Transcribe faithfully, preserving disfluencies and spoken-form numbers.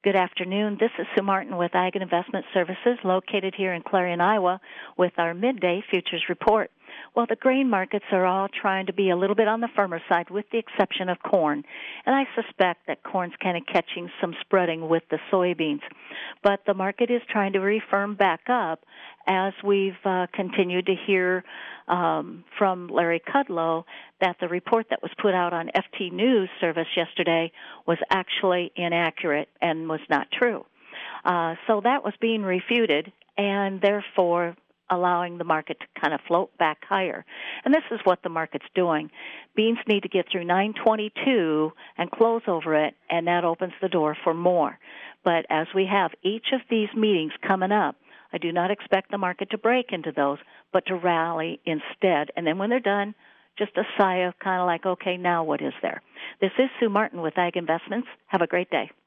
Good afternoon. This is Sue Martin with Ag and Investment Services, located here in Clarion, Iowa, with our midday futures report. Well, the grain markets are all trying to be a little bit on the firmer side, with the exception of corn. And I suspect that corn's kind of catching some spreading with the soybeans. But the market is trying to refirm back up as we've uh, continued to hear um, from Larry Kudlow that the report that was put out on F T News Service yesterday was actually inaccurate and was not true. Uh, so that was being refuted, and therefore allowing the market to kind of float back higher. And this is what the market's doing. Beans need to get through nine twenty-two and close over it, and that opens the door for more. But as we have each of these meetings coming up, I do not expect the market to break into those, but to rally instead. And then when they're done, just a sigh of kind of like, okay, now what is there? This is Sue Martin with Ag Investments. Have a great day.